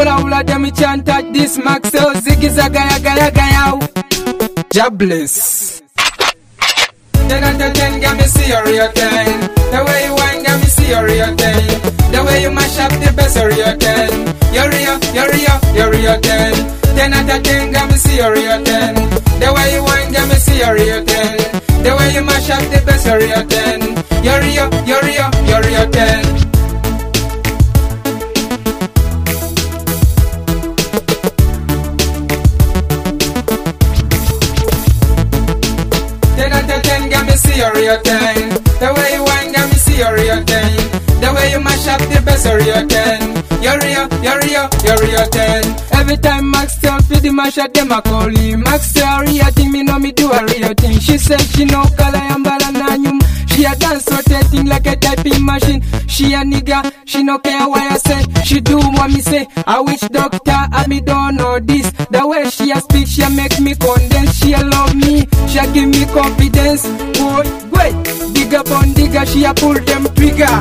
Hula hula them, me can't touch this Maxwell. Ziggy zagaya gaya gaya. Jobless. 10 out of 10, got me see your real thing. The way you wine, got me see your real thing. The way you mash up the best of real thing. You're real 10. 10 out of 10, got me see your real thing. The way you wine, got me see your real thing. The way you mash up the best of real thing. You're real 10. See your real thing. The way you wine got me see your real thing. The way you mash up the best of real thing. You're real 10. Every time Max tell for the mash up them I call him. Max tell real thing, me know me do a real thing. She said she know color and balananium. She a dance rotating like a typing machine. She a nigga, she no care what I say. She do what me say. I wish doctor I me don't know this. The way she a speak, she a make me condense. She a love me, she a give me confidence. Boy, wait, digger pon digger, she a pull them trigger.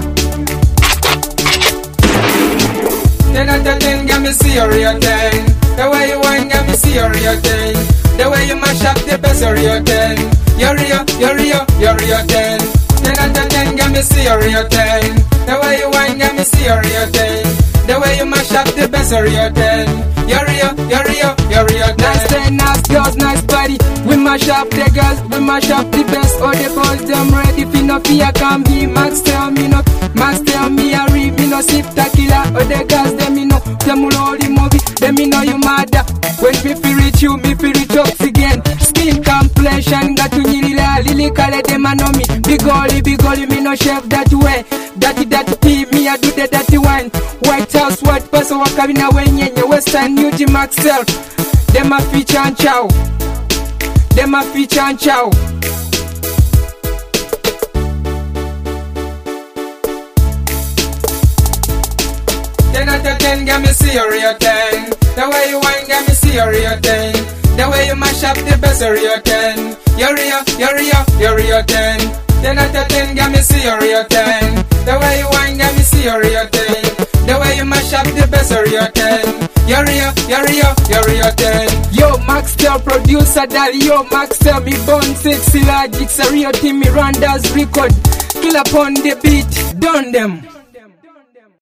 10 out of 10, got me see your real thing. The way you wine, got me see your real thing. The way you mash up the best of real thing. You're real 10. 10 out of 10, got me see your real thing. The way you wine, got me see your real thing. The way you mash up the best of real thing. You're real 10. Nice day, nice girls, nice body. We mash up the girls, we mash up the best. All the boys, them ready for no fear, come here. Max tell me no, Max tell me I read me no sip tequila. All the girls, them me know, them will all the movie. Them me know you mother. When me feel reach you, me feel reach oxygen. Skin complexion, got to nilila. Lily color, them I know me. Big goalie, me no chef that way. Dirty tea, me I do the dirty wine. White House, white person, walk in a way, yeah, Western, New G Maxwell. Them a feature and chow. Them a feature and chow. Ten out of 10, got me see your real thing. The way you wine, got me see your real thing. The way you mash up the best of real thing. You're real 10. 10 out of 10, got me see your real thing. The way you wine, got me see your real thing. The way you mash up the best of real thing. You're real 10. Yo, Maxwell producer daddy. Yo, Maxwell me born sexy logic. It's a real team, me Randa's record. Kill upon the beat, done them.